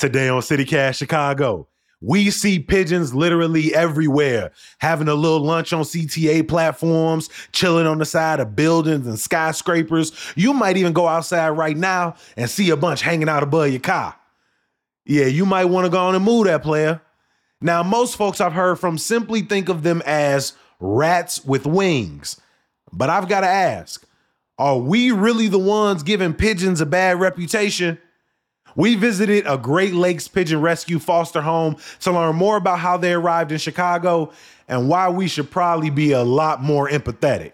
Today on CityCast Chicago, we see pigeons literally everywhere, having a little lunch on CTA platforms, chilling on the side of buildings and skyscrapers. You might even go outside right now and see a bunch hanging out above your car. Yeah, you might want to go on and move that, player. Now, most folks I've heard from simply think of them as rats with wings. But I've got to ask, are we really the ones giving pigeons a bad reputation? We visited a Great Lakes Pigeon Rescue foster home to learn more about how they arrived in Chicago and why we should probably be a lot more empathetic.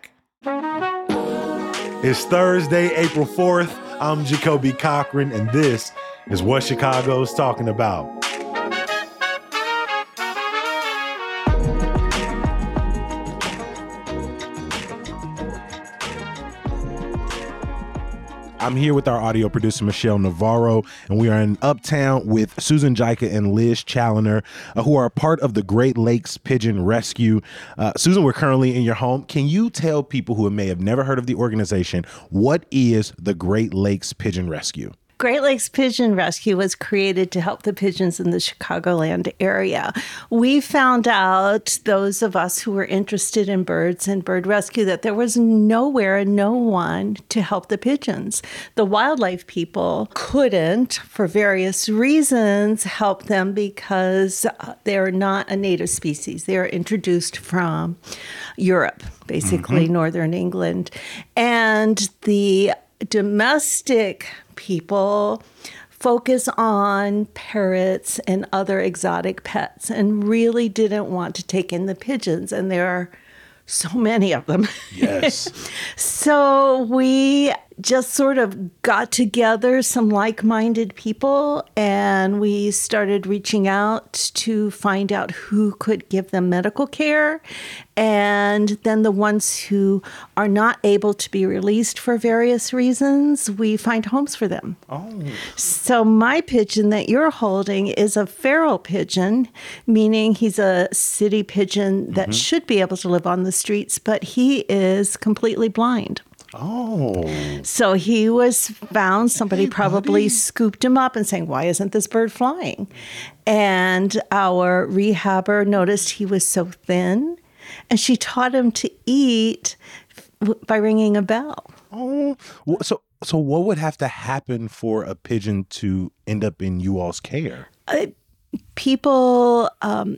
It's Thursday, April 4th. I'm Jacoby Cochran, and this is What Chicago's Talking About. I'm here with our audio producer, Michelle Navarro, and we are in Uptown with Susan Jica and Liz Challoner, who are a part of the Great Lakes Pigeon Rescue. Susan, we're currently in your home. Can you tell people who may have never heard of the organization, what is the Great Lakes Pigeon Rescue? Great Lakes Pigeon Rescue was created to help the pigeons in the Chicagoland area. We found out, those of us who were interested in birds and bird rescue, that there was nowhere and no one to help the pigeons. The wildlife people couldn't, for various reasons, help them because they're not a native species. They're introduced from Europe, basically northern England. And the domestic people focus on parrots and other exotic pets and really didn't want to take in the pigeons. And there are so many of them. Yes. So we just sort of got together some like-minded people and we started reaching out to find out who could give them medical care. And then the ones who are not able to be released for various reasons, we find homes for them. Oh. So my pigeon that you're holding is a feral pigeon, meaning he's a city pigeon that should be able to live on the streets, but he is completely blind. Oh. So he was found, somebody probably scooped him up and saying, why isn't this bird flying? And our rehabber noticed he was so thin, and she taught him to eat by ringing a bell. Oh. So what would have to happen for a pigeon to end up in you all's care? People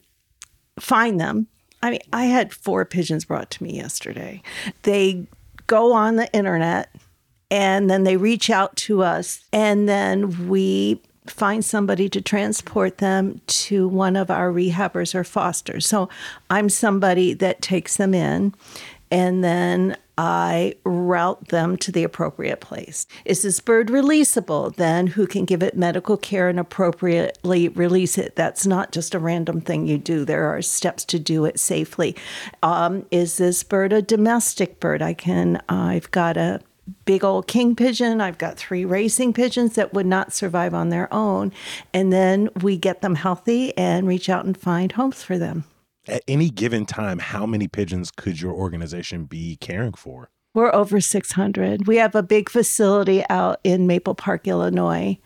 find them. I mean, I had 4 pigeons brought to me yesterday. They go on the internet and then they reach out to us and then we find somebody to transport them to one of our rehabbers or fosters. So I'm somebody that takes them in and then I route them to the appropriate place. Is this bird releasable? Then who can give it medical care and appropriately release it? That's not just a random thing you do. There are steps to do it safely. Is this bird a domestic bird? I've got a big old king pigeon. I've got 3 racing pigeons that would not survive on their own. And then we get them healthy and reach out and find homes for them. At any given time, how many pigeons could your organization be caring for? We're over 600. We have a big facility out in Maple Park, Illinois,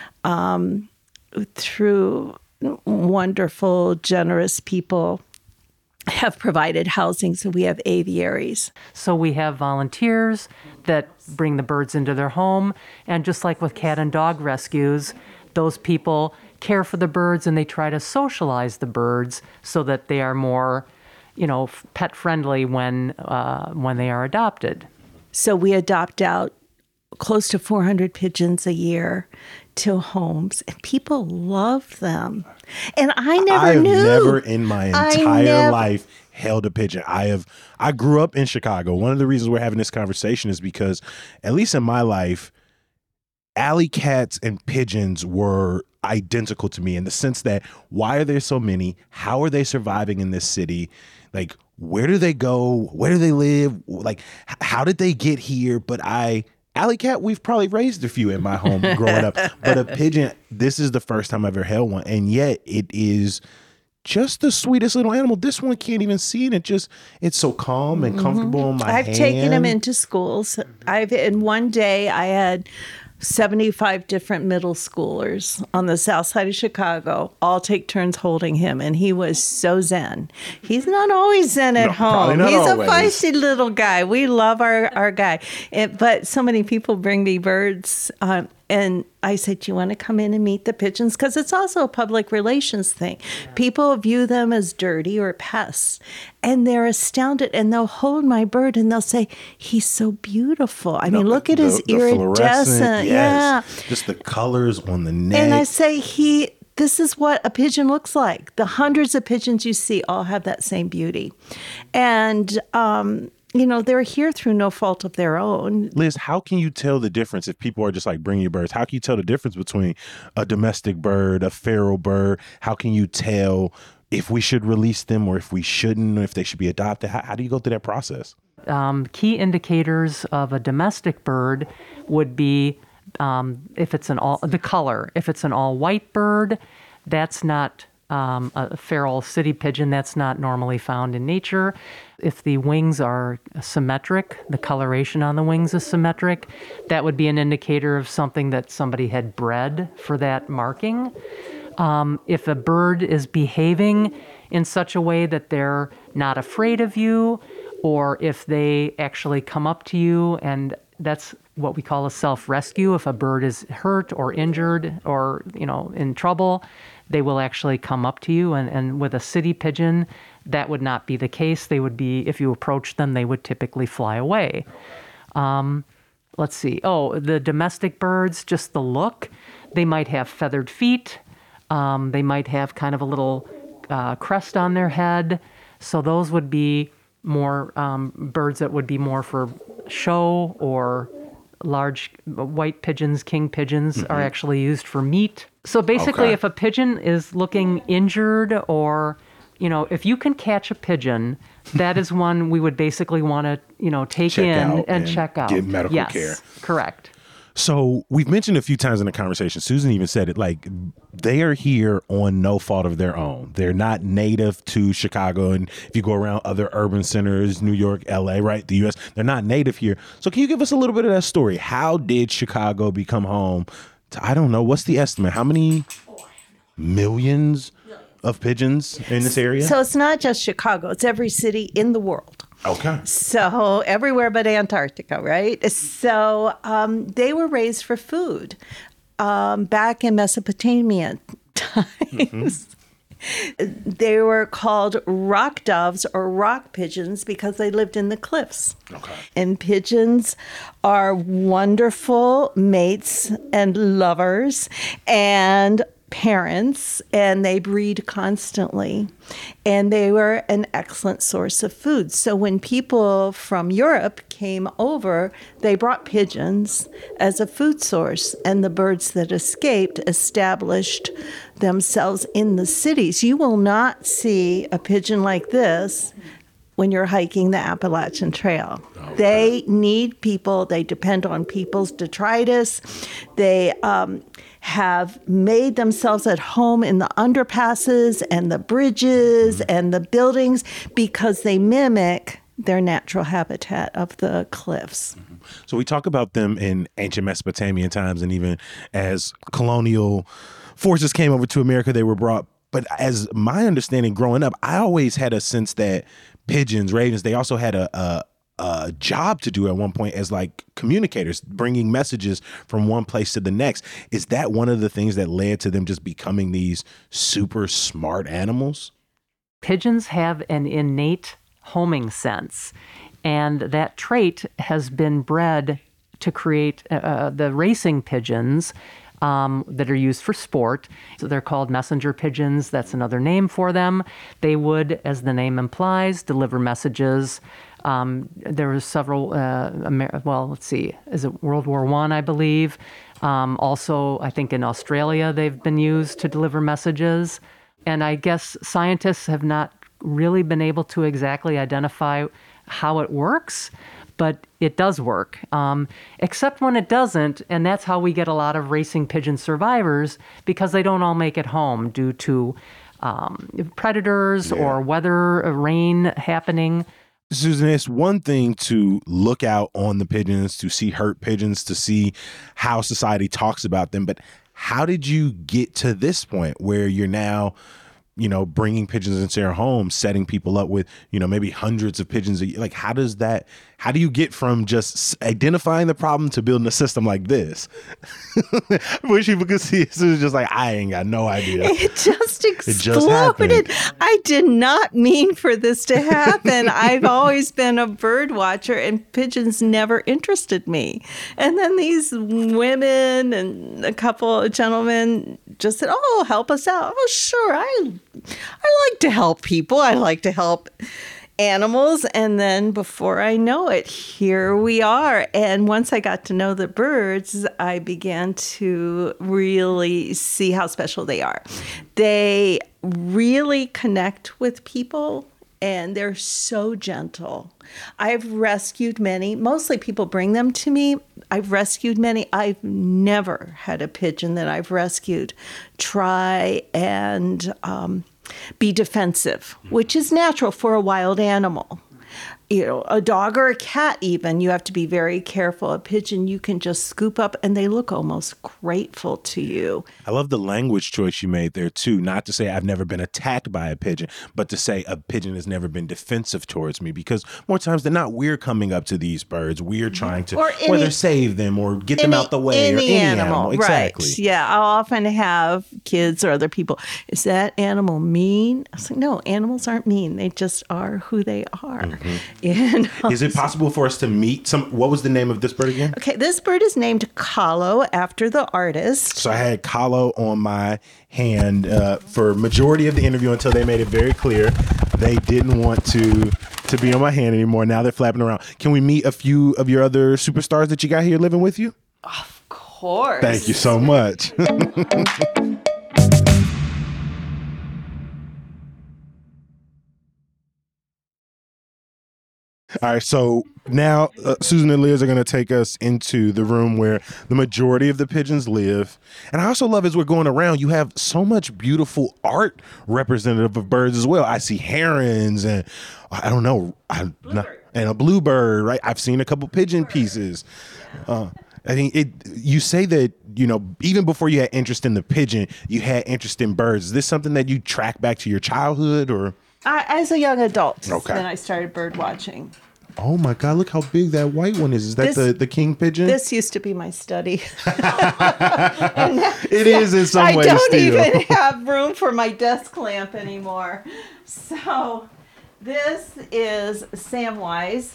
through wonderful, generous people have provided housing. So we have aviaries. So we have volunteers that bring the birds into their home. And just like with cat and dog rescues, those people care for the birds and they try to socialize the birds so that they are more, pet friendly when they are adopted. So we adopt out close to 400 pigeons a year to homes, and people love them. And I have never in my entire life held a pigeon. I grew up in Chicago. One of the reasons we're having this conversation is because, at least in my life, alley cats and pigeons were identical to me in the sense that, why are there so many? How are they surviving in this city? Like, where do they go? Where do they live? Like, how did they get here? But alley cat, we've probably raised a few in my home growing up. But a pigeon, this is the first time I've ever held one. And yet it is just the sweetest little animal. This one can't even see it. It's so calm and comfortable in my hand. I've taken him into schools. In one day I had 75 different middle schoolers on the south side of Chicago all take turns holding him, and he was so zen. He's not always zen at probably home. not He's always. a feisty little guy. We love our guy. But so many people bring me birds, and I said, do you want to come in and meet the pigeons? Because it's also a public relations thing. People view them as dirty or pests, and they're astounded, and they'll hold my bird and they'll say, he's so beautiful. I mean, look at his The fluorescent, iridescent. yes. Yeah. Just the colors on the neck. And I say, this is what a pigeon looks like. The hundreds of pigeons you see all have that same beauty. And, they're here through no fault of their own. Liz, how can you tell the difference if people are just like bringing you birds? How can you tell the difference between a domestic bird, a feral bird? How can you tell if we should release them or if we shouldn't, or if they should be adopted? How do you go through that process? Key indicators of a domestic bird would be if it's the color. If it's an all-white bird, that's not a feral city pigeon. That's not normally found in nature. If the wings are symmetric, the coloration on the wings is symmetric, that would be an indicator of something that somebody had bred for that marking. If a bird is behaving in such a way that they're not afraid of you, or if they actually come up to you, and that's what we call a self-rescue. If a bird is hurt or injured or, in trouble, they will actually come up to you. And with a city pigeon, that would not be the case. They would be, if you approach them, they would typically fly away. Let's see. Oh, the domestic birds, just the look. They might have feathered feet. They might have kind of a little crest on their head. So those would be more birds that would be more for show, or large white pigeons, king pigeons are actually used for meat. So basically, if a pigeon is looking injured, or, if you can catch a pigeon, that is one we would basically want to, take Check in out and check out. get medical care. Yes, correct. So we've mentioned a few times in the conversation, Susan even said it, like they are here on no fault of their own. They're not native to Chicago. And if you go around other urban centers, New York, LA, right, the US, they're not native here. So can you give us a little bit of that story? How did Chicago become home to, I don't know, what's the estimate? How many millions of pigeons in this area? So it's not just Chicago. It's every city in the world. Okay. So everywhere but Antarctica, right? So they were raised for food back in Mesopotamian times. They were called rock doves or rock pigeons because they lived in the cliffs. Okay. And pigeons are wonderful mates and lovers and parents, and they breed constantly, and they were an excellent source of food. So when people from Europe came over, they brought pigeons as a food source, and the birds that escaped established themselves in the cities. You will not see a pigeon like this when you're hiking the Appalachian Trail. Okay. They need people. They depend on people's detritus. They have made themselves at home in the underpasses and the bridges and the buildings because they mimic their natural habitat of the cliffs. So we talk about them in ancient Mesopotamian times, and even as colonial forces came over to America, they were brought. But as my understanding growing up, I always had a sense that pigeons, ravens, they also had a job to do at one point as like communicators, bringing messages from one place to the next. Is that one of the things that led to them just becoming these super smart animals? Pigeons have an innate homing sense, and that trait has been bred to create the racing pigeons that are used for sport. So they're called messenger pigeons. That's another name for them. They would, as the name implies, deliver messages. There were several, let's see, is it World War I believe? Also, I think in Australia, they've been used to deliver messages. And I guess scientists have not really been able to exactly identify how it works, but it does work, except when it doesn't. And that's how we get a lot of racing pigeon survivors, because they don't all make it home due to predators or weather, rain happening. Susan, it's one thing to look out on the pigeons, to see hurt pigeons, to see how society talks about them. But how did you get to this point where you're now, bringing pigeons into your home, setting people up with, maybe hundreds of pigeons a year? Like, how do you get from just identifying the problem to building a system like this? I wish people could see it. So it's just like, I ain't got no idea. It just happened. exploded. I did not mean for this to happen. I've always been a bird watcher, and pigeons never interested me. And then these women and a couple of gentlemen just said, "Oh, help us out." Oh, sure. I like to help people. I like to help animals. And then before I know it, here we are. And once I got to know the birds, I began to really see how special they are. They really connect with people, and they're so gentle. I've rescued many. Mostly people bring them to me. I've rescued many. I've never had a pigeon that I've rescued try and be defensive, which is natural for a wild animal. A dog or a cat even, you have to be very careful. A pigeon you can just scoop up and they look almost grateful to you. I love the language choice you made there too. Not to say I've never been attacked by a pigeon, but to say a pigeon has never been defensive towards me, because more times than not, we're coming up to these birds. We're trying to whether save them or get them out the way, or any animal. Exactly. Right. Yeah. I'll often have kids or other people, "Is that animal mean?" I was like, no, animals aren't mean. They just are who they are. Mm-hmm. Is it possible for us to meet what was the name of this bird again? Okay, this bird is named Kahlo after the artist. So I had Kahlo on my hand for majority of the interview until they made it very clear they didn't want to be on my hand anymore. Now they're flapping around. Can we meet a few of your other superstars that you got here living with you? Of course. Thank you so much. All right, so now Susan and Liz are going to take us into the room where the majority of the pigeons live. And I also love, as we're going around, you have so much beautiful art representative of birds as well. I see herons and I don't know, and a bluebird, right? I've seen a couple pigeon pieces. I think you say that, even before you had interest in the pigeon, you had interest in birds. Is this something that you track back to your childhood, or? As a young adult, okay. Then I started bird watching. Oh my God, look how big that white one is. Is that the king pigeon? This used to be my study. It is in some ways. I don't even have room for my desk lamp anymore. So this is Samwise.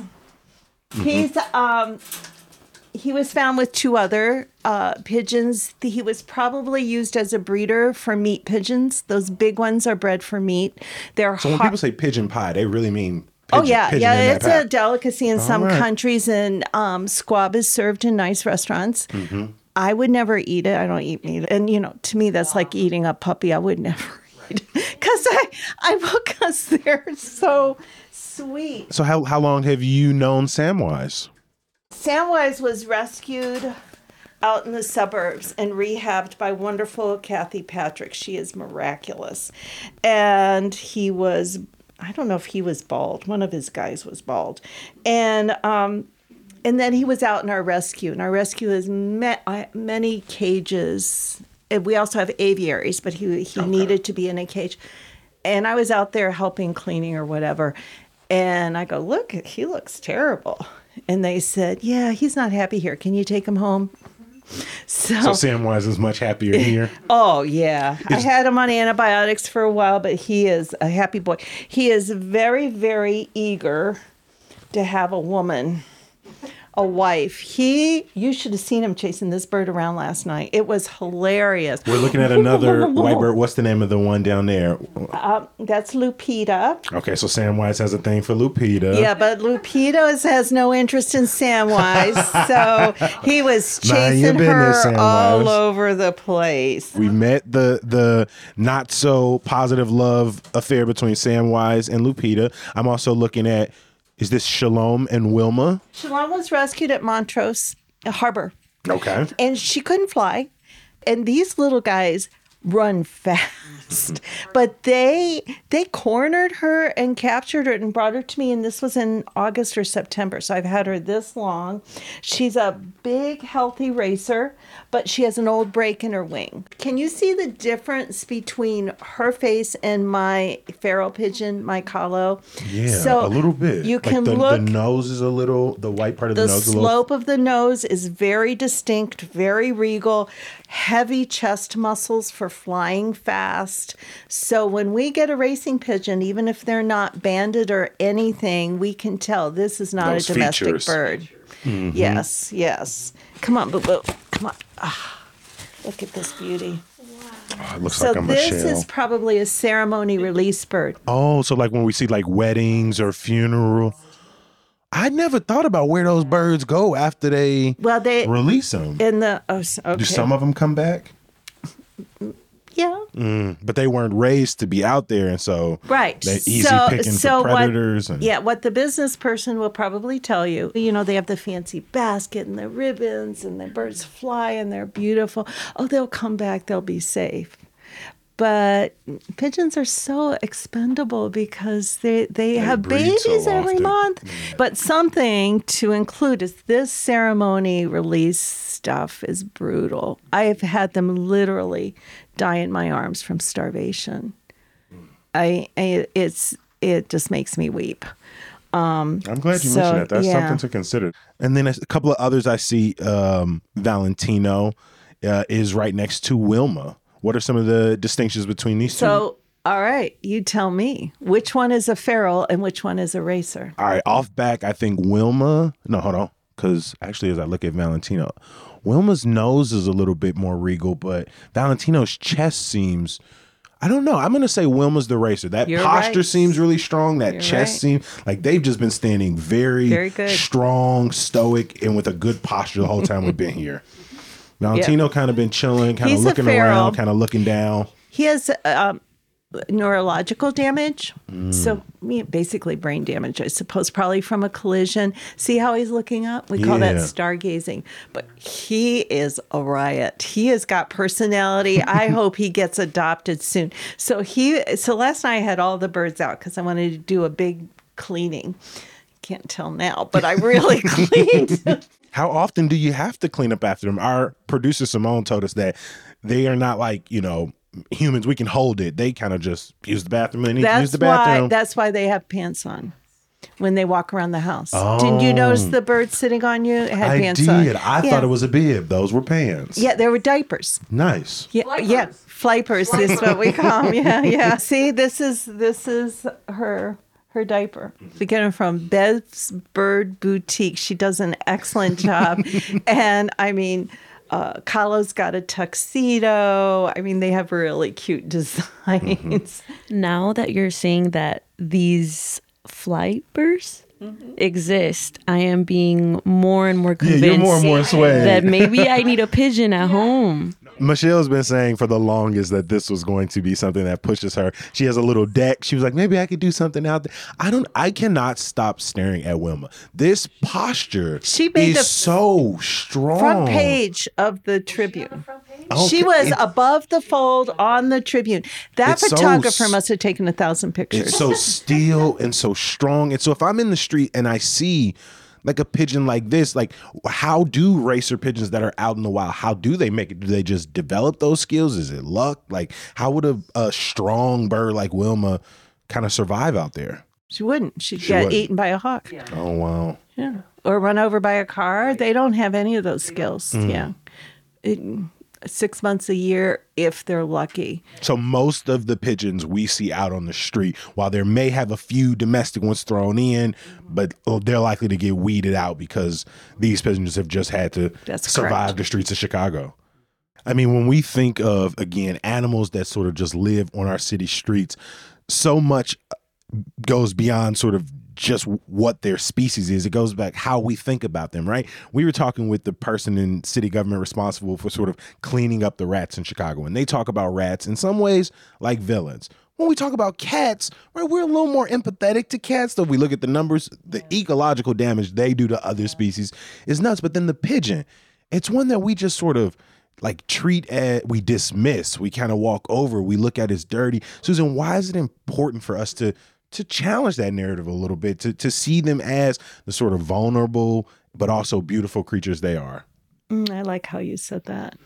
He was found with two other pigeons. He was probably used as a breeder for meat pigeons. Those big ones are bred for meat. So when people say pigeon pie, they really mean pigeon. It's a delicacy in some countries, and squab is served in nice restaurants. Mm-hmm. I would never eat it. I don't eat meat. And, to me, that's like eating a puppy. I would never eat it because they're so sweet. So how long have you known Samwise? Samwise was rescued out in the suburbs and rehabbed by wonderful Kathy Patrick. She is miraculous. And he was, I don't know if he was bald. One of his guys was bald. And then he was out in our rescue. And our rescue is many cages. And we also have aviaries, but he needed to be in a cage. And I was out there helping cleaning or whatever. And I go, look, he looks terrible. And they said, yeah, he's not happy here. Can you take him home? So Samwise is much happier here. Oh, yeah. I had him on antibiotics for a while, but he is a happy boy. He is very, very eager to have a woman, a wife. You should have seen him chasing this bird around last night. It was hilarious. We're looking at another white bird. What's the name of the one down there? That's Lupita. Okay, so Samwise has a thing for Lupita. Yeah, but Lupita has no interest in Samwise, so he was chasing her all over the place. We met the not so positive love affair between Samwise and Lupita. I'm also looking at, is this Shalom and Wilma? Shalom was rescued at Montrose Harbor. Okay. And she couldn't fly. And these little guys run fast. But they cornered her and captured her and brought her to me, and this was in August or September. So I've had her this long. She's a big, healthy racer, but she has an old break in her wing. Can you see the difference between her face and my feral pigeon, my Kahlo? Yeah, so a little bit. You like can the look. nose is a little, the white part of the The nose is a little. slope of the nose is very distinct, very regal, heavy chest muscles for flying fast. So when we get a racing pigeon, even if they're not banded or anything, we can tell this is not Those a domestic features. bird. Yes, yes. Come on, Boo Boo. Come on. Ah, look at this beauty. Oh, it looks So like a this Michelle. is probably a ceremony release bird. Oh, so like when we see like weddings or funeral. I never thought about where those birds go after they Well, they release them. in the okay. Do some of them come back? Yeah. But they weren't raised to be out there, and so Right. they're easy picking for predators. What the business person will probably tell you, they have the fancy basket and the ribbons and the birds fly and they're beautiful. Oh, they'll come back. They'll be safe. But pigeons are so expendable because they have breed so babies every often. month. But something to include is this ceremony release stuff is brutal. I have had them literally die in my arms from starvation. It just makes me weep. I'm glad you mentioned that. That's something to consider. And then a couple of others I see. Valentino is right next to Wilma. What are some of the distinctions between these two? So, all right, you tell me which one is a feral and which one is a racer. All right, off back, I think Wilma. No, hold on. Because actually, as I look at Valentino, Wilma's nose is a little bit more regal, but Valentino's chest seems. I don't know. I'm going to say Wilma's the racer. That You're posture right. seems really strong. That You're chest right. seems like they've just been standing very good. strong, stoic, and with a good posture the whole time we've been here. Valentino kind of been chilling, kind of He's a looking feral. around, kind of looking down. He has neurological damage. So basically brain damage, I suppose, probably from a collision. See how he's looking up? We call that Yeah. stargazing. But he is a riot. He has got personality. I hope he gets adopted soon. So last night I had all the birds out because I wanted to do a big cleaning. Can't tell now, but I really cleaned. How often do you have to clean up after them? Our producer Simone told us that they are not like, humans. We can hold it. They kind of just use the bathroom and use the bathroom. That's why they have pants on when they walk around the house. Didn't you notice the bird sitting on you? It had I pants on. did. I thought it was a bib. Those were pants. Yeah, they were diapers. Nice. Yeah, flypers is what we call them. Yeah. See, this is her diaper. We get them from Bev's Bird Boutique. She does an excellent job. And I mean, Kahlo's got a tuxedo. I mean, they have really cute designs. Now that you're saying that these flypers exist, I am being more and more convinced you're more and more swayed. that maybe I need a pigeon at home. Michelle's been saying for the longest that this was going to be something that pushes her. She has a little deck. She was like, maybe I could do something out there. I cannot stop staring at Wilma. This posture She made is the so strong. Front page of the Tribune. Okay, She was it- above the fold on the Tribune. That It's so photographer must have taken 1,000 pictures. It's so still and so strong. And so if I'm in the street and I see like a pigeon like this, like how do racer pigeons that are out in the wild, how do they make it? Do they just develop those skills? Is it luck? Like how would a strong bird like Wilma kind of survive out there? She wouldn't. She'd She get wouldn't. eaten by a hawk. Oh, wow. Yeah. Or run over by a car. They don't have any of those skills. Yeah. 6 months a year if they're lucky. So most of the pigeons we see out on the street, while there may have a few domestic ones thrown in, but they're likely to get weeded out because these pigeons have just had to That's survive correct. the streets of Chicago. I mean, when we think of, again, animals that sort of just live on our city streets, so much goes beyond sort of just what their species is. It goes back how we think about them, right? We were talking with the person in city government responsible for sort of cleaning up the rats in Chicago, and they talk about rats in some ways like villains. When we talk about cats, right, we're a little more empathetic to cats. Though if we look at the numbers, the ecological damage they do to other species is nuts. But then the pigeon, it's one that we just sort of like we dismiss, we kind of walk over, we look at as dirty. Susan, why is it important for us to challenge that narrative a little bit, to see them as the sort of vulnerable but also beautiful creatures they are? I like how you said that.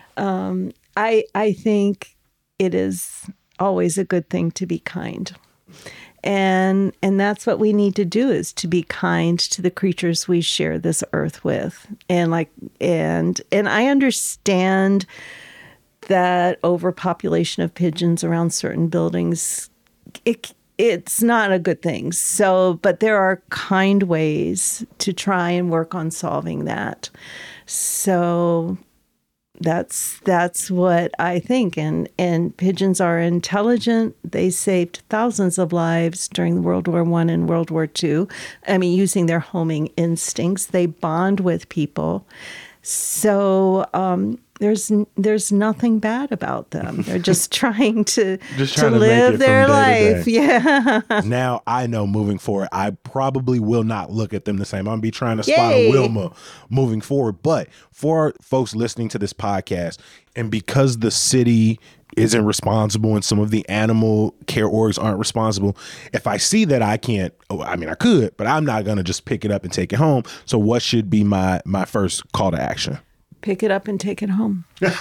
I think it is always a good thing to be kind. And that's what we need to do, is to be kind to the creatures we share this earth with. And I understand that overpopulation of pigeons around certain buildings, it's not a good thing. But there are kind ways to try and work on solving that. So that's what I think. And pigeons are intelligent. They saved thousands of lives during World War I and World War II. I mean, using their homing instincts, they bond with people. So there's nothing bad about them. They're just trying to live their life. Yeah. Now I know moving forward, I probably will not look at them the same. I'm gonna be trying to spot a Wilma moving forward. But for folks listening to this podcast, and because the city isn't responsible and some of the animal care orgs aren't responsible, if I see that I could, but I'm not gonna just pick it up and take it home. So what should be my first call to action? Pick it up and take it home.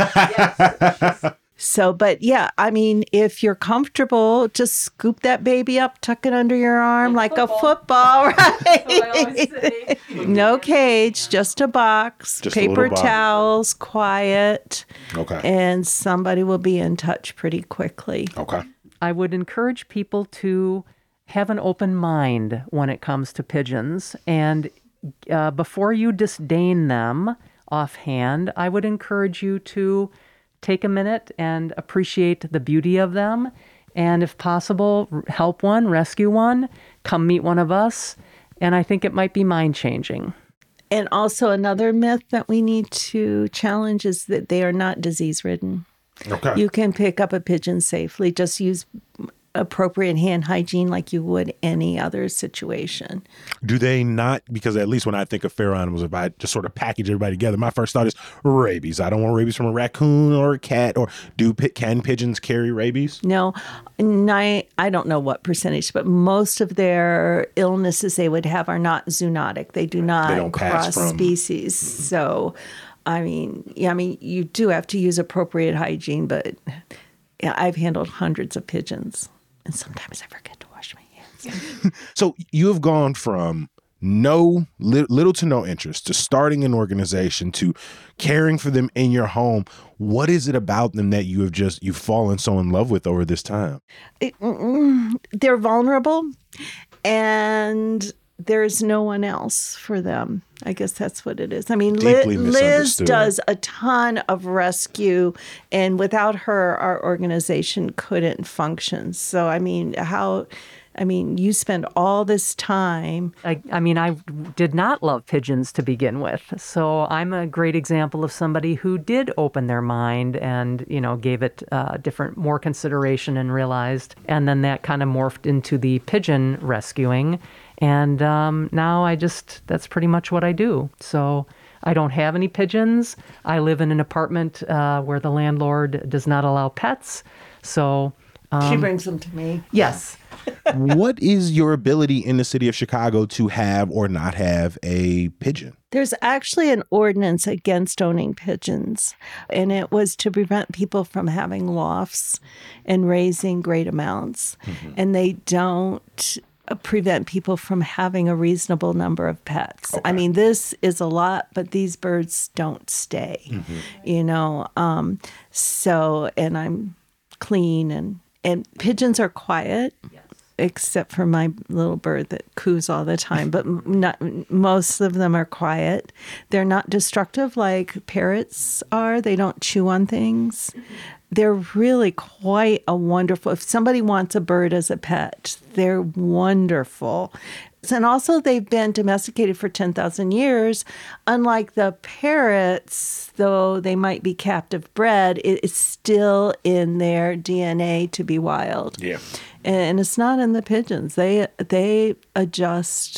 So, but yeah, I mean, if you're comfortable, just scoop that baby up, tuck it under your arm like a football, right? No cage, just a box, paper towels, quiet. Okay. And somebody will be in touch pretty quickly. Okay. I would encourage people to have an open mind when it comes to pigeons. And before you disdain them offhand, I would encourage you to take a minute and appreciate the beauty of them. And if possible, help one, rescue one, come meet one of us. And I think it might be mind-changing. And also another myth that we need to challenge is that they are not disease-ridden. Okay. You can pick up a pigeon safely. Just use appropriate hand hygiene like you would any other situation. Do they not? Because at least when I think of feral animals, if I just sort of package everybody together, my first thought is rabies. I don't want rabies from a raccoon or a cat. Or can pigeons carry rabies? No, I don't know what percentage, but most of their illnesses they would have are not zoonotic. They don't cross species. So, I mean, you do have to use appropriate hygiene, but yeah, I've handled hundreds of pigeons. And sometimes I forget to wash my hands. So you have gone from little to no interest to starting an organization to caring for them in your home. What is it about them that you've fallen so in love with over this time? They're vulnerable, and there's no one else for them. I guess that's what it is. I mean, Liz does a ton of rescue, and without her, our organization couldn't function. So, you spend all this time. I did not love pigeons to begin with. So I'm a great example of somebody who did open their mind and, gave it more consideration and realized. And then that kind of morphed into the pigeon rescuing. And now that's pretty much what I do. So I don't have any pigeons. I live in an apartment where the landlord does not allow pets. So she brings them to me. Yes. What is your ability in the city of Chicago to have or not have a pigeon? There's actually an ordinance against owning pigeons, and it was to prevent people from having lofts and raising great amounts. Mm-hmm. And they don't prevent people from having a reasonable number of pets. Okay. I mean, this is a lot, but these birds don't stay, mm-hmm. So, and I'm clean and pigeons are quiet. Yes. Except for my little bird that coos all the time, but most of them are quiet. They're not destructive like parrots are. They don't chew on things. They're really quite a wonderful, if somebody wants a bird as a pet, they're wonderful. And also they've been domesticated for 10,000 years. Unlike the parrots, though they might be captive bred, it's still in their DNA to be wild. Yeah. And it's not in the pigeons. They adjust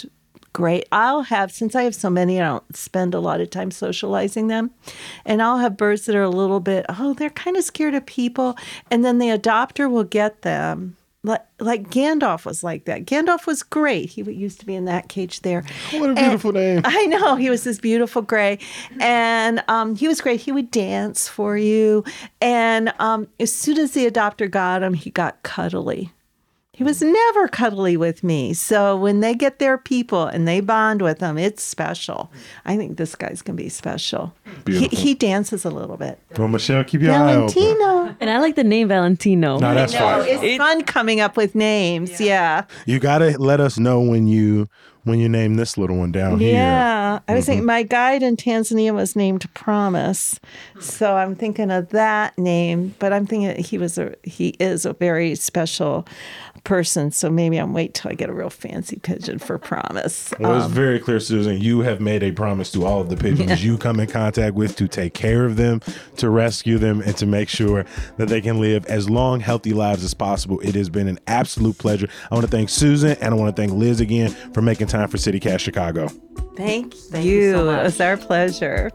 great. Since I have so many, I don't spend a lot of time socializing them. And I'll have birds that are a little bit, they're kind of scared of people. And then the adopter will get them. Like Gandalf was like that. Gandalf was great. He used to be in that cage there. What a beautiful name. I know. He was this beautiful gray. And he was great. He would dance for you. And as soon as the adopter got him, he got cuddly. He was never cuddly with me. So when they get their people and they bond with them, it's special. I think this guy's going to be special. He dances a little bit. Well, Michelle, keep your eye open. Valentino. And I like the name Valentino. No, that's fine. It's fun coming up with names. Yeah. You got to let us know when you name this little one down here. Yeah. I was thinking my guide in Tanzania was named Promise. So I'm thinking of that name, but I'm thinking he is a very special person. So maybe I'm wait till I get a real fancy pigeon for Promise. Well, it's very clear, Susan. You have made a promise to all of the pigeons you come in contact with to take care of them, to rescue them, and to make sure that they can live as long, healthy lives as possible. It has been an absolute pleasure. I want to thank Susan and I want to thank Liz again for making time for CityCast Chicago. Thank you you. so much. It was our pleasure.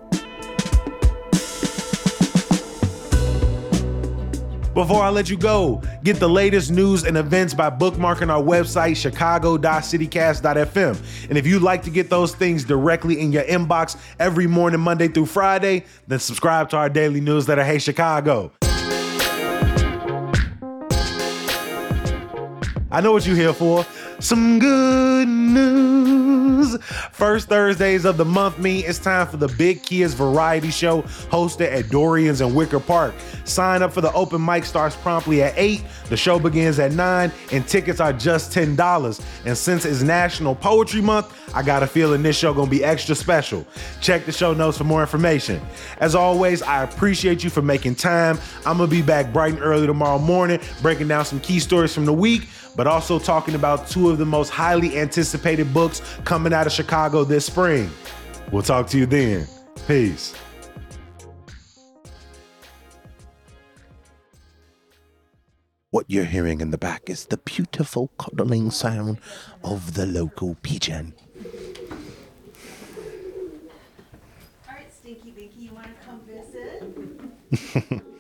Before I let you go, get the latest news and events by bookmarking our website, chicago.citycast.fm. And if you'd like to get those things directly in your inbox every morning, Monday through Friday, then subscribe to our daily newsletter, Hey Chicago. I know what you're here for. Some good news. First Thursdays of the month mean it's time for the Big Kids Variety Show hosted at Dorian's in Wicker Park. Sign up for the open mic starts promptly at 8. The show begins at 9 and tickets are just $10. And since it's National Poetry Month, I got a feeling this show gonna be extra special. Check the show notes for more information. As always, I appreciate you for making time. I'm gonna be back bright and early tomorrow morning, breaking down some key stories from the week, but also talking about two of the most highly anticipated books coming out of Chicago this spring. We'll talk to you then. Peace. What you're hearing in the back is the beautiful cuddling sound of the local pigeon. All right, Stinky Binky, you want to come visit?